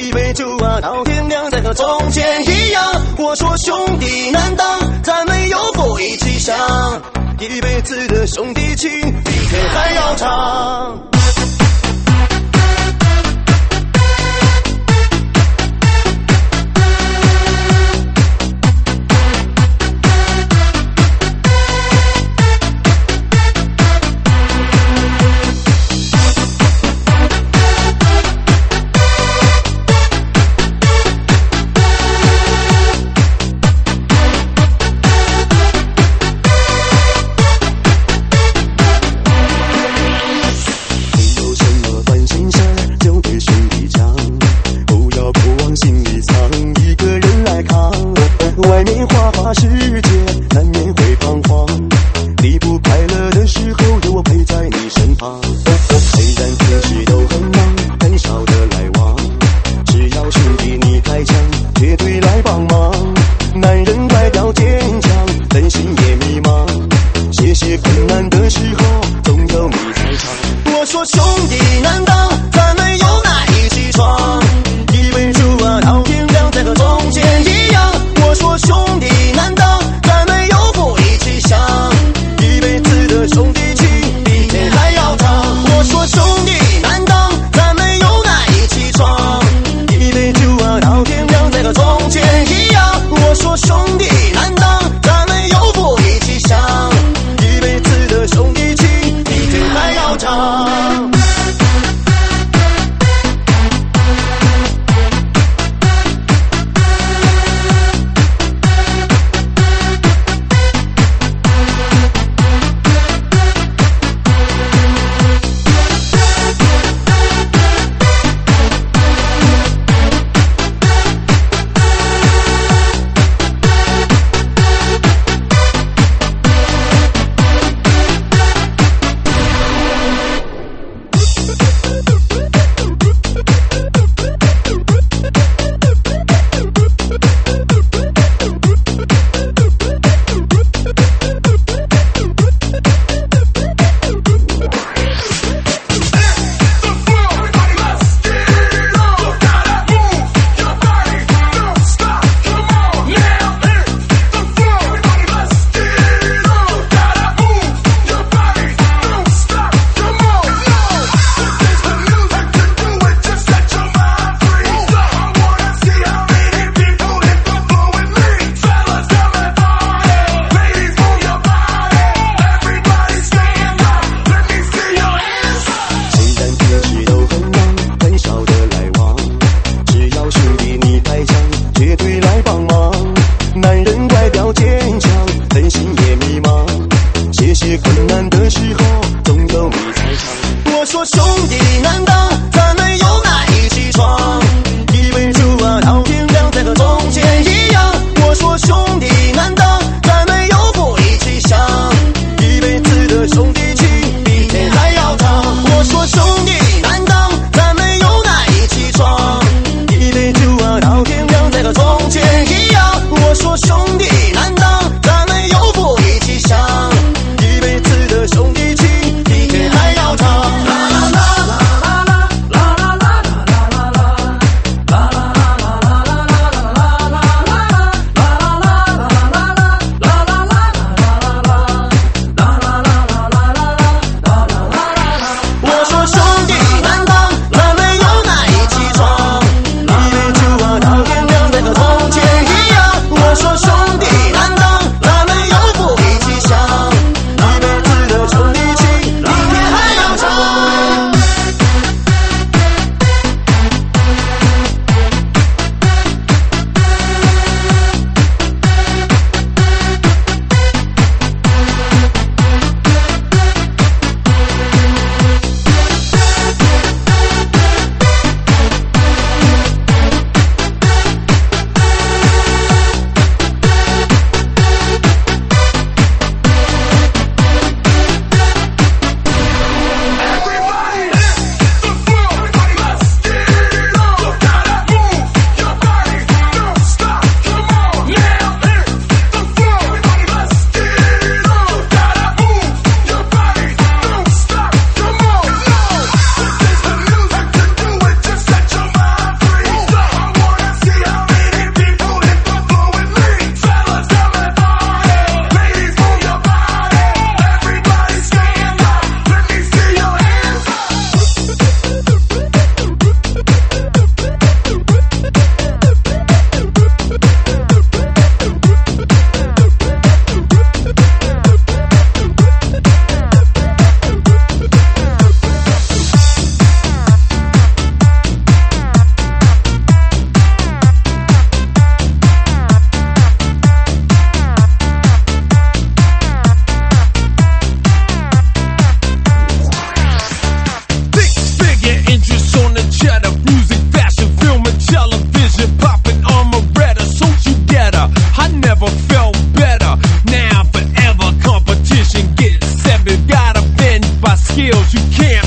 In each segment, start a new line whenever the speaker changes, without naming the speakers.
一杯酒啊，到天亮，再和从前一样。我说兄弟难当，咱们有福一起享，一辈子的兄弟情，比天还要长。外面花花世界，难免会彷徨。你不快乐的时候，有我陪在你身旁。虽然平时都很忙，很少的来往，只要兄弟你开枪，绝对来帮忙。男人外表坚强，本心也迷茫，些些困难的时候，总有你在场。我说兄弟难当，咱们有难一起闯，一杯酒啊，到天亮，再和从前一样。我说兄弟难当，咱们有福一起享，一辈子的兄弟情，比天还要长。我说兄弟难当，咱们有难一起闯，一杯酒啊，到天亮，再和从前一样。我说兄弟难当，咱们有福一起享，一辈子的兄弟情，比天还要长。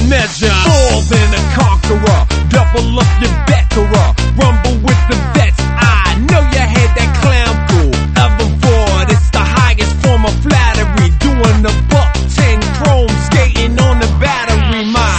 can't measure. More than a conqueror, double up your Beckerer, rumble with the vets. I know you had that clown fool of them Ford. It's the highest form of flattery, doing the buck 10 chrome, skating on the battery. My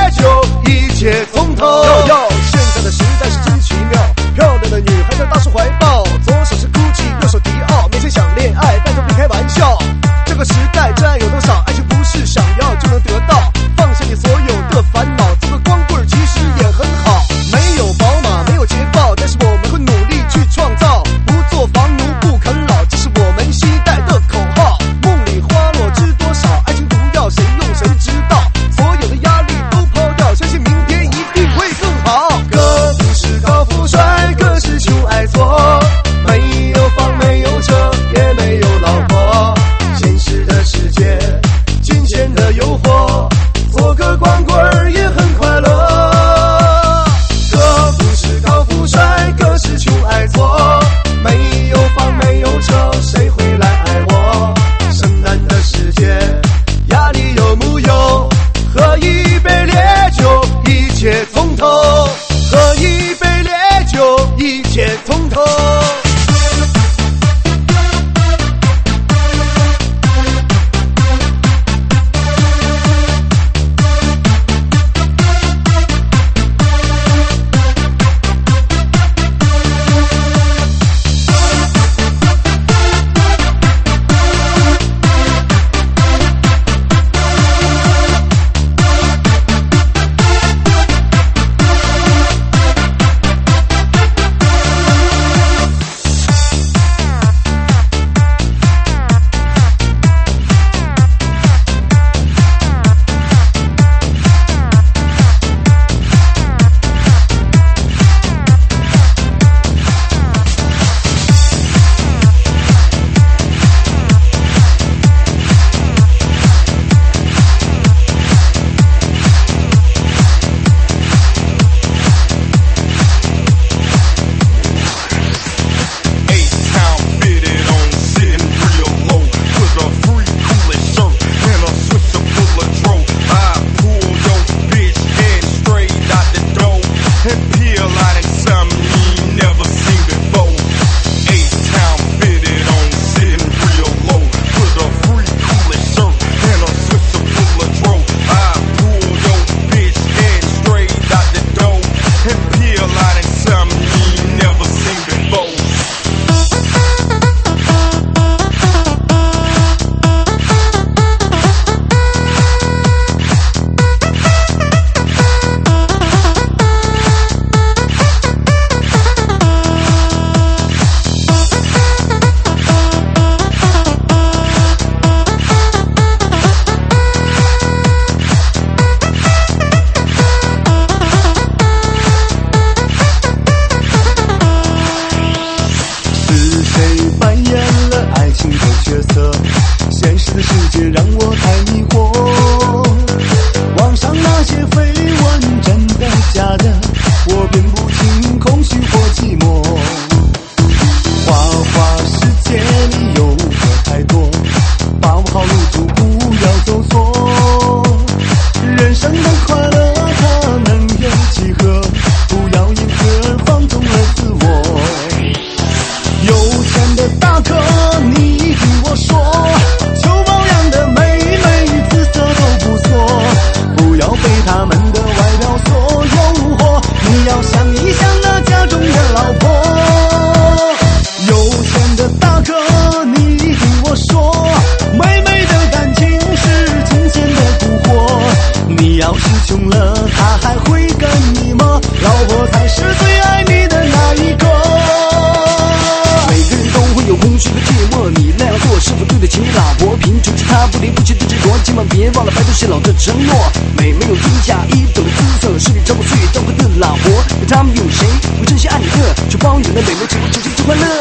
现在的时代是真奇妙，漂亮的女孩在大释怀。 要想一想那家中的老婆。有钱的大哥，你对我说，妹妹的感情是金钱的蛊惑。你要是穷了，她还会跟你吗？老婆才是最爱你的那一个。
每个人都会有空虚和寂寞，你那样做是否对得起你老婆？贫穷是她不离不弃的执着，今晚别忘了白头偕老的承诺。美没有天下一等的姿色，是你超过岁月召唤的老婆。那他们有谁会真心爱你的，却包有那美眉成为真心最快乐？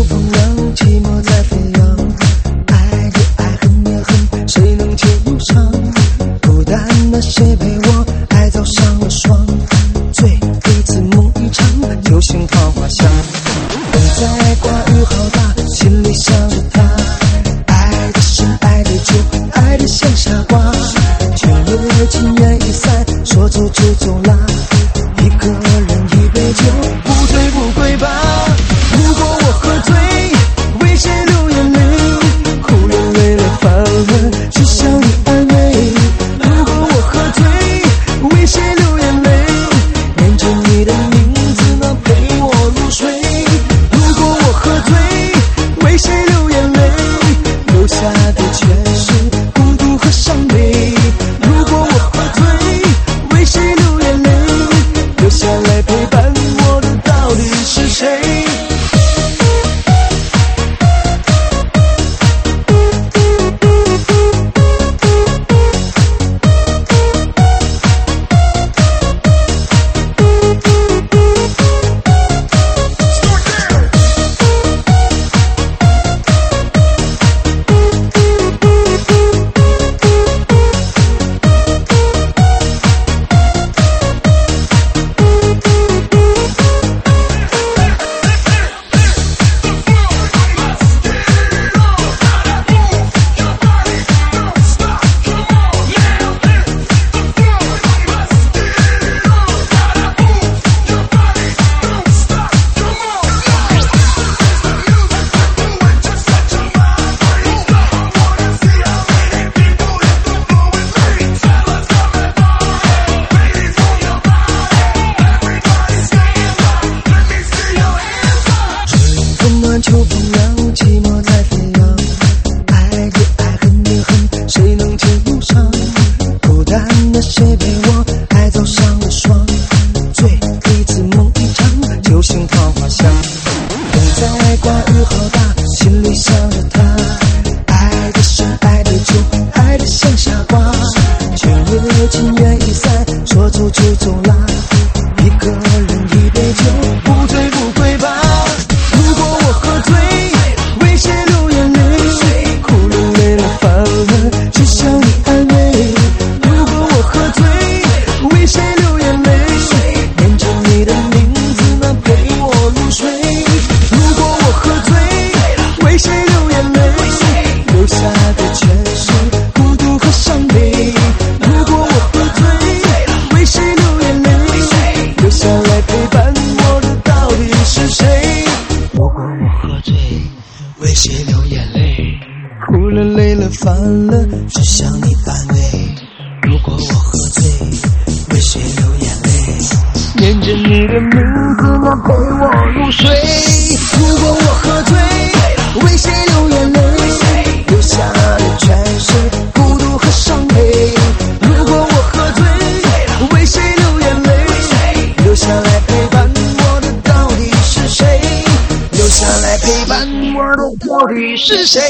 风扬，寂寞在飞扬，爱也爱，恨也恨，谁能解忧伤？孤单的谁陪我，爱早上了霜，醉一次梦一场，就像桃花香。风在刮，雨好大，心里想着他，爱的深，爱的久，爱的像傻瓜。却也情缘已散，说走就走啦，一个人一杯酒，不醉不归吧。如果我喝醉，为谁流眼泪？哭了累了烦了，只想你安慰。如果我喝醉，为谁流眼泪？念着你的名字，那陪我入睡。如果我喝醉，为谁流眼泪？留下的全是孤独和伤悲。如果我喝醉，为谁流眼泪？留下来陪伴我的到底是谁？秋风扬，寂寞在飞扬，爱也爱，恨也恨，谁能解忧伤？孤单的谁陪我，爱早上了霜，醉一次梦一场，就像桃花香。风在刮，雨好大，心里想着他，爱的深，爱的久，爱的像傻瓜。却也情缘已散，说走就走啦，一个人一杯酒，不醉不归吧。如果我喝醉，为谁流眼泪？哭了累了烦了，只想你安慰。如果我喝醉，为谁流眼泪？念着你的名字，那陪我入睡。如果我喝醉，为谁流眼泪？留下的全是孤独和伤悲。如果我喝醉，为谁流眼泪？留下来陪伴我的到底是谁？如果我喝醉，为谁流眼泪？哭了累了烦了，只想你安慰。如果我喝醉，为谁流眼泪？念着你的名字，那陪我入睡。如果我喝醉，为谁流眼泪？留下的全是孤独和伤悲。如果我喝醉，为谁流眼泪？留下来陪伴我的到底是谁？留下来陪伴我的到底是谁？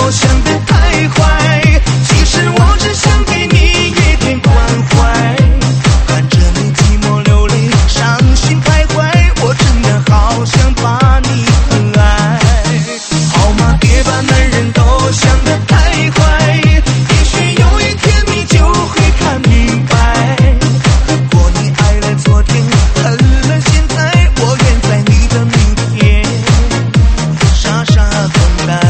想得太坏，其实我只想给你一点关怀。看着你寂寞流泪，伤心徘徊，我真的好想把你疼爱。好吗？别把男人都想得太坏，也许有一天你就会看明白。如果你爱了昨天，恨了现在，我愿在你的明天傻傻等待。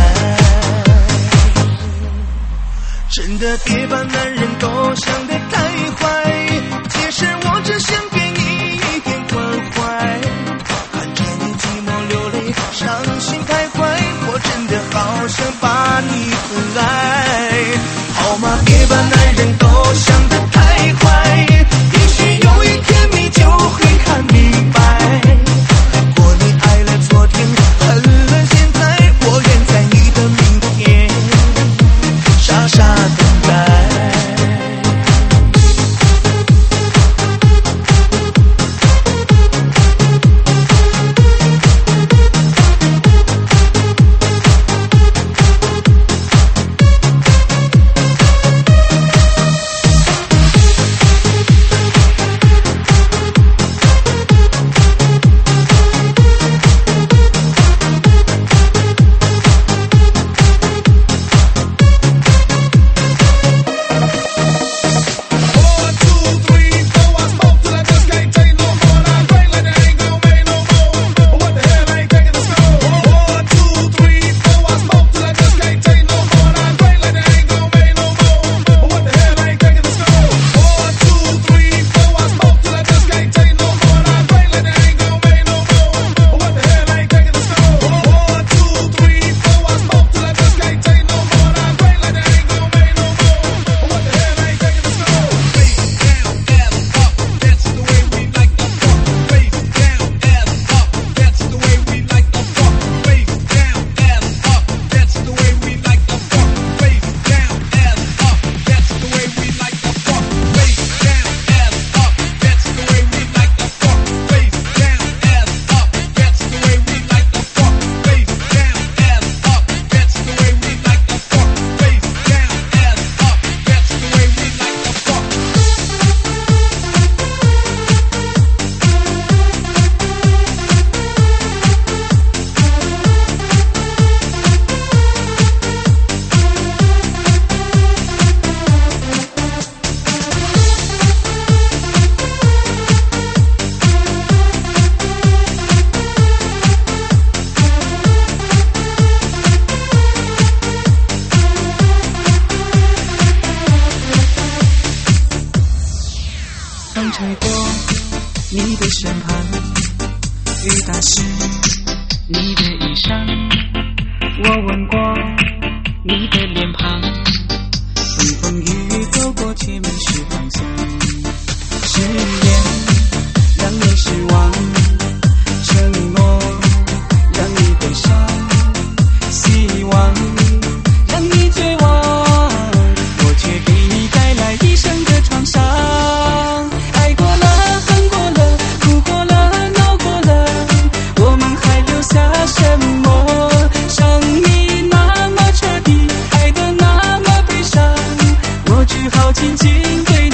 真的别把男人都想得太坏，其实我只想给你一点关怀。看着你寂寞流泪，伤心徘徊，我真的好想把你疼爱。好吗？别把男人都想得太坏，也许有一天你就会看明白。如果你爱了昨天，恨了现在，我愿在你的明天傻傻等待。风吹过你的身旁，雨打湿你的衣裳，我吻过你的脸庞，风风雨雨走过却迷失方向，誓言让你失望，承诺让你悲伤，希望让你绝望，我却给你带来一生的创伤。爱过了，恨过了，哭过了，闹过了，我们还留下什么？伤你那么彻底，爱得那么悲伤，我只好紧紧对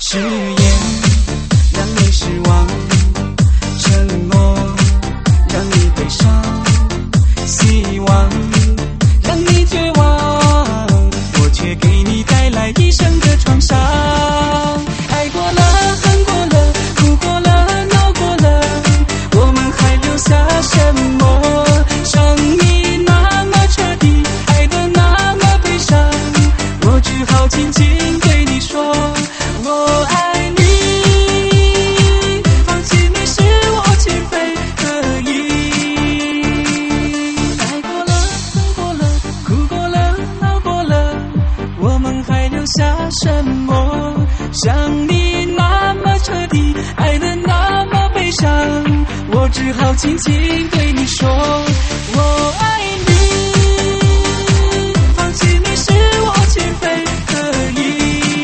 誓言让你失望，承诺让你悲伤，希望让你绝望，我却给你带来一生的创伤。爱过了，恨过了，哭过了，闹过了，我们还留下什么？伤你那么彻底，爱得那么悲伤，我只好轻轻对你说我爱你，放弃你是我情非得已。爱过了，恨过了，哭过了，闹过了，我们还留下什么？想你那么彻底，爱得那么悲伤，我只好轻轻对你说我爱你，放弃你是我情非得已。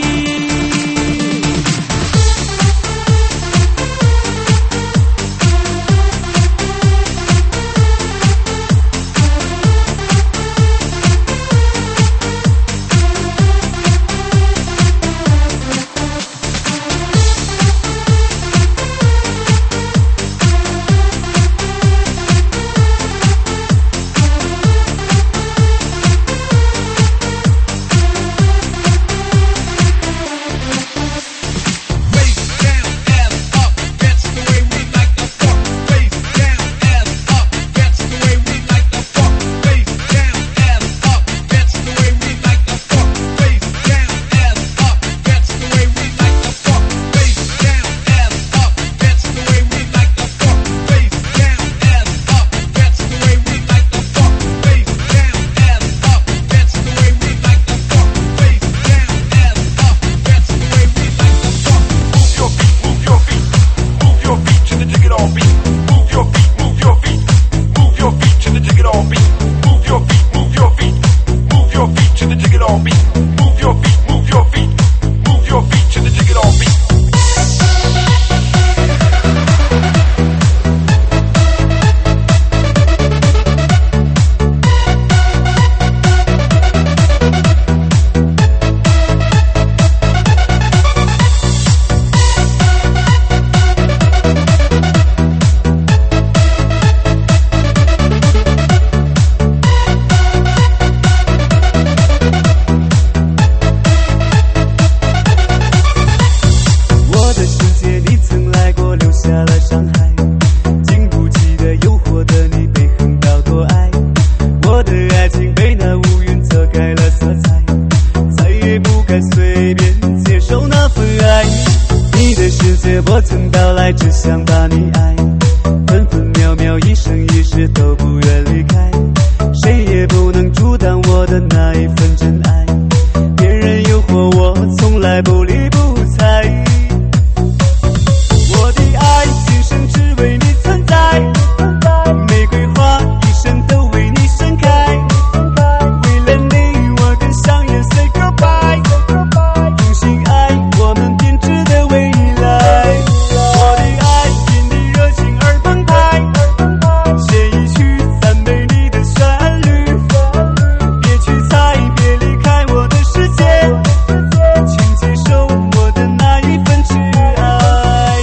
我曾到来，只想把你爱，分分秒秒，一生一世都不愿离开，谁也不能阻挡我的那一份真爱。别人诱惑我，从来不理不睬，我的爱今生只为你存在，玫瑰花一生都为你盛开，为了你我跟香烟 say goodbye， 用心爱我们编织的未来。我的爱因你热情而澎湃，写一曲赞美你的旋律，别去猜，别离开我的世界，请接受我的那一份挚爱。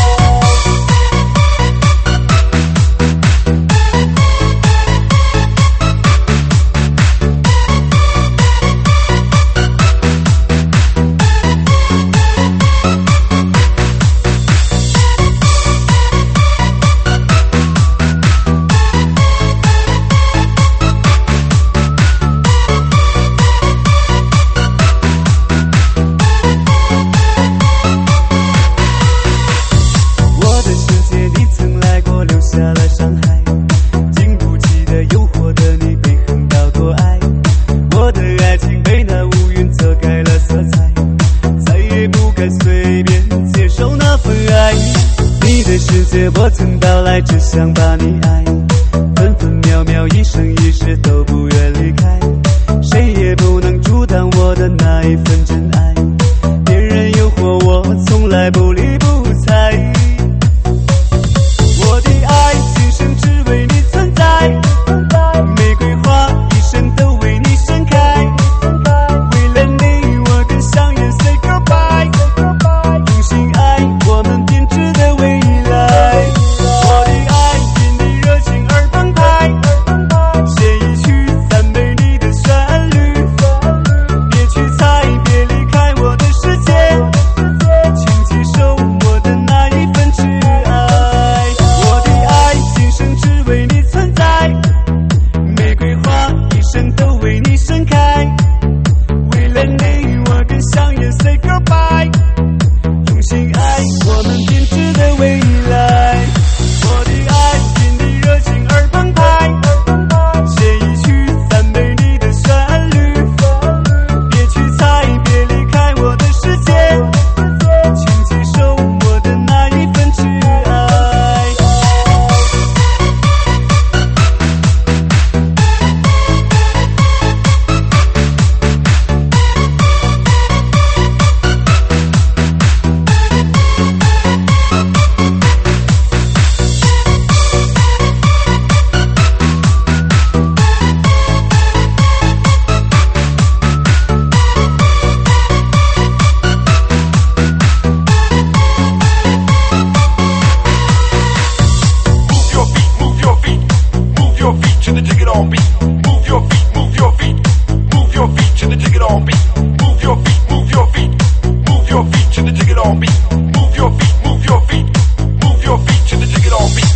我的世界你曾来过，留下了伤害，经不起的诱惑的你被横刀夺爱，我的爱情被那乌云遮盖了色彩，再也不该随便接受那份爱。你的世界我曾到来，只想把你爱，分分秒秒，一生一世都不愿离开，谁也不能阻挡我的那一份真爱。别人诱惑我，从来不理不睬，我的爱今生只为你存在，玫瑰花一生都为你盛开，为了你我跟香烟 say goodbye，
on beat. Move your feet, move your feet, move your feet to the jig it on beat.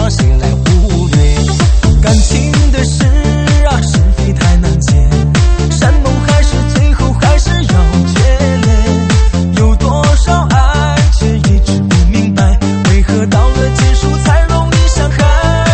话谁来忽略？感情的事啊，是非太难解，山盟海誓最后还是要决裂。有多少爱却一直不明白，为何到了结束才容易伤害？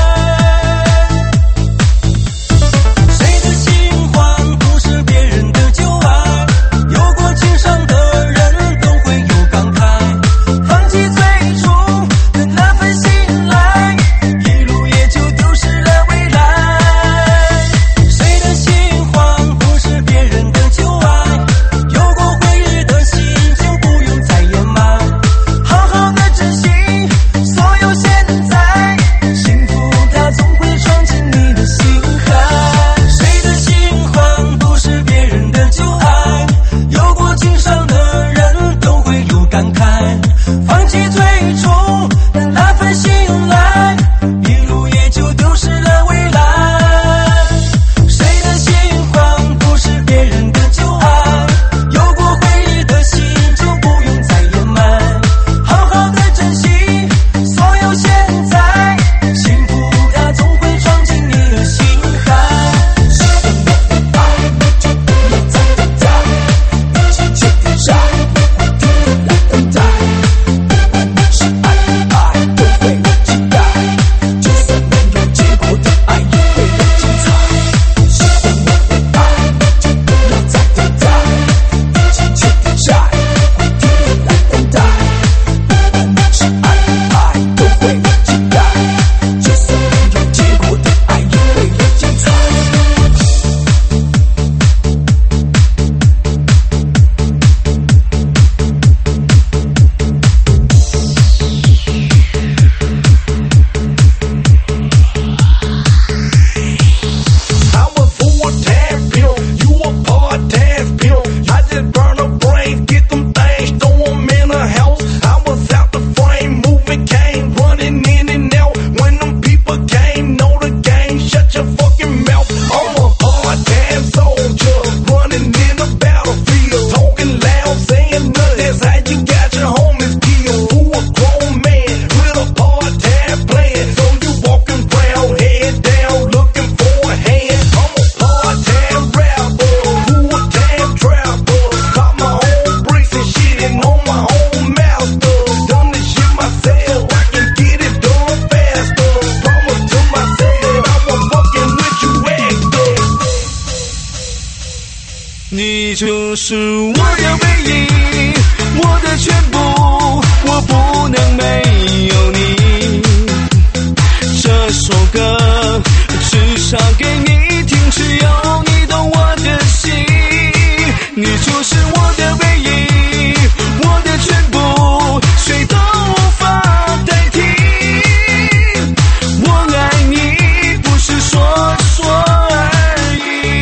谁的新欢不是别人的旧爱？有过情伤的人都会有感慨，放弃最初的那份信赖，一路也就丢失了未来。谁的新欢不是别人的旧爱？有过回忆的心情不用再掩埋，好好的珍惜所有现在，幸福它总会闯进你的心海。谁的新欢不是别人的旧爱？有过情伤的人都会有感慨，放弃最初的那份信赖，一路也就丢失了未来。谁的新欢不是别人的旧爱？有过回忆的心就不用再掩埋，好好的珍惜所有现在，幸福它总会闯进你的心海。
你就是我的唯一，我的全部，我不能没有你。这首歌只唱给你听，只有你懂我的心。你就是我的唯一，我的全部，谁都无法代替。我爱你，不是说说而已。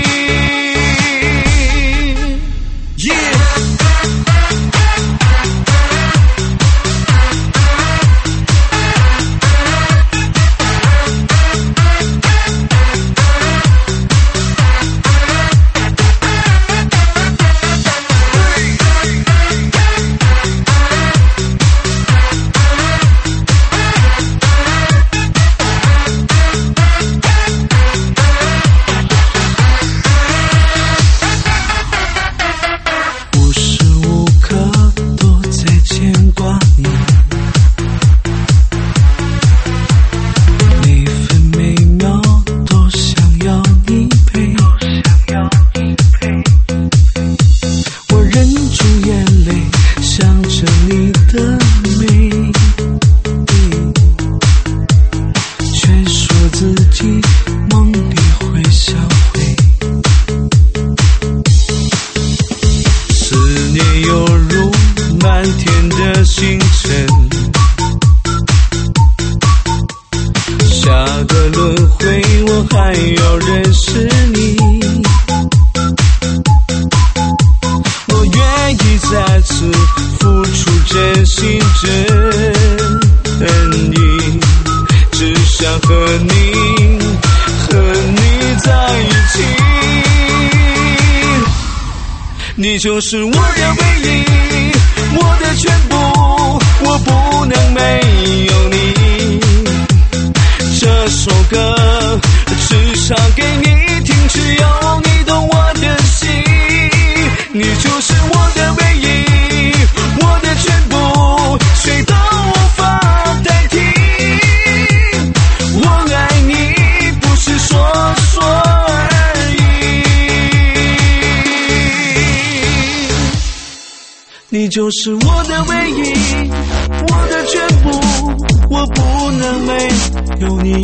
你就是我的唯一，我的全部，我不能没有你。
首歌，只唱给你听，只有你懂我的心。你就是我的唯一，我的全部，谁都无法代替。我爱你，不是说说而已。你就是我的唯一，我的全部，我不能没有你。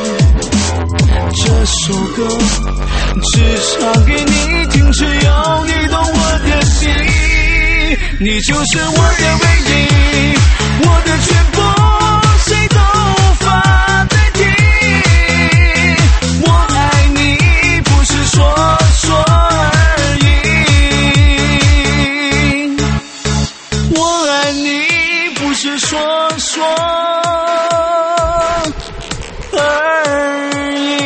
这首歌只唱给你听，只有你懂我的心。你就是我的唯一，我的全部，谁都无法代替。我爱你，不是说说而已。我爱你，不是说说而已。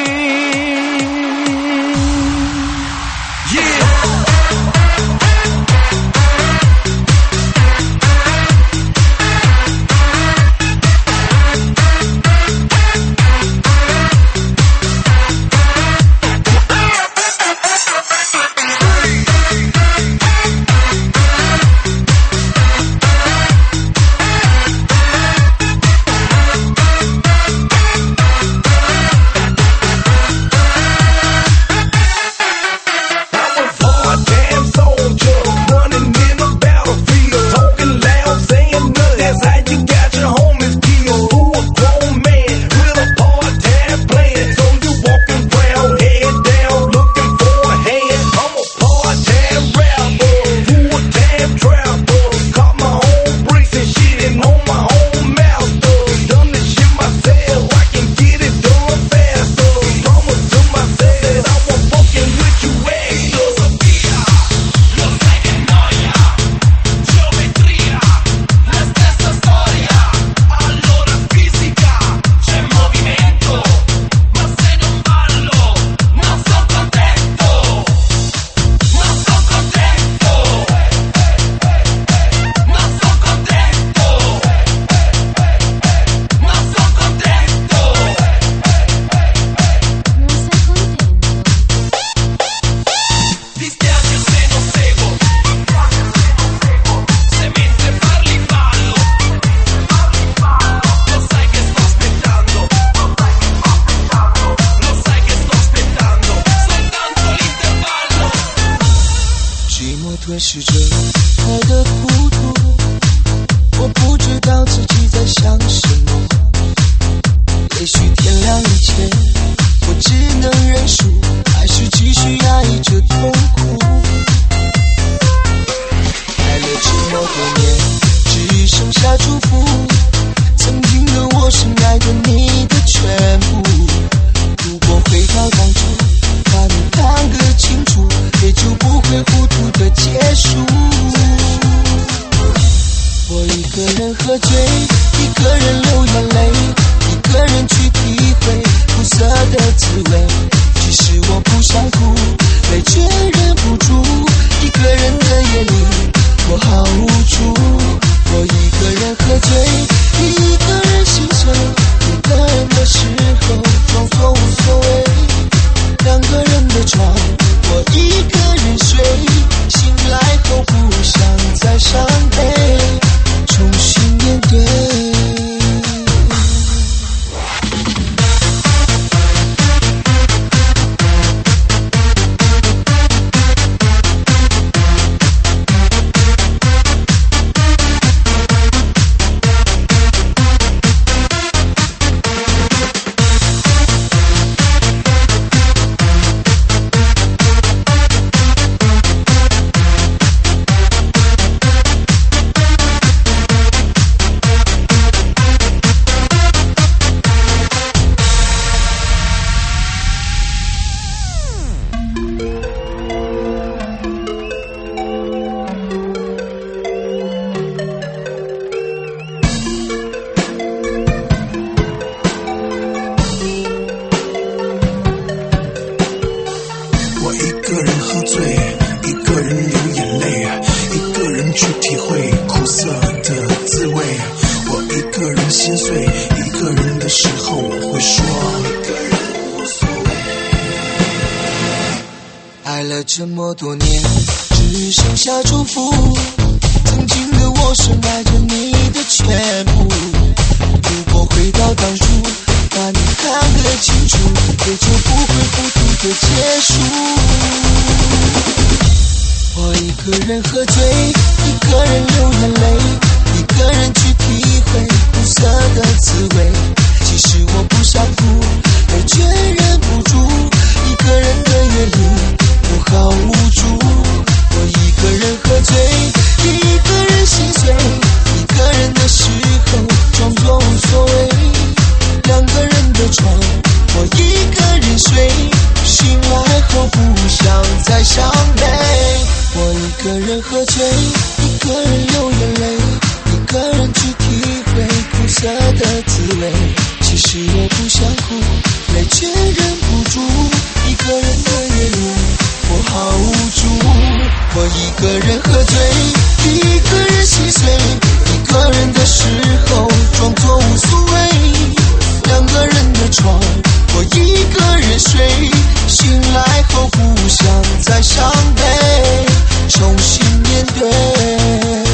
吞噬着爱的孤独，我不知道自己在想什么。也许天亮以前，我只能认输，还是继续压抑着痛苦。爱了这么多年，只剩下祝福。曾经的我深爱着你的全部。如果回到当初，把你看个清楚，也就不会糊涂的结束。我一个人喝醉，一个人流眼泪，一个人去体会苦涩的滋味。其实我不想哭，泪却忍不住。一个人的夜里，我好无助。我一个人喝醉，一个人心碎，一个人的时候装作无所谓。两个人的床，我一个人睡，醒来后不想再伤悲，重新面对。苦涩的滋味，我一个人心碎，一个人的时候我会说，爱了这么多年，只剩下祝福。曾经的我深爱着你的全部。如果回到当初，把你看得清楚，也就不会糊涂的结束。我一个人喝醉，一个人流眼泪，一个人去体会苦涩的滋味。其实我不想哭，而却忍不住。一个人的夜里，我好无助。我一个人喝醉，一个人心碎，一个人的时候装作无所谓。两个人的床，我一个人睡，醒来后不想再伤悲。我一个人喝醉，一个人流眼泪，一个人去体会苦涩的滋味。其实我不想哭，泪却忍不住。一个人的夜里，我好无助。我一个人喝醉，一个人心碎，一个人的时候装作无所谓。两个人的床，我一个人睡，醒来后不想再伤悲，重新面对。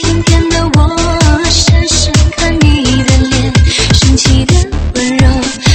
深深看你的脸，神奇的温柔。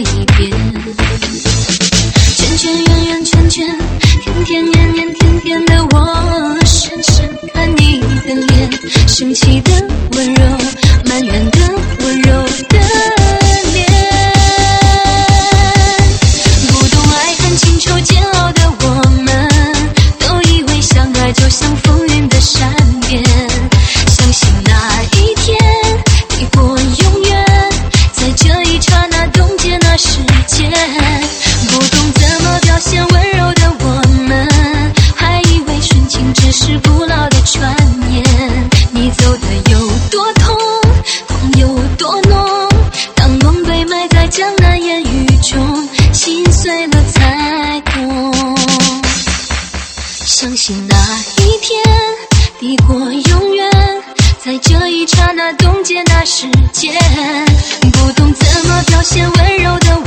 一遍。圈圈圆圆圈圈，甜甜黏黏甜甜的我，深深看你的脸，生气的温柔，埋怨的温柔的脸。不懂爱恨情仇煎熬的我们，都以为相爱就像风云的善变，相信那一天抵过永远，在这一刹那冻结那时间。不懂怎么表现温柔的我们，还以为纯情只是古老的传言。你走的有多痛，痛有多浓，当梦被埋在江南烟雨中，心碎了才懂。相信那一天抵过永远，在这一刹那冻结那时间。不懂怎么表现温柔的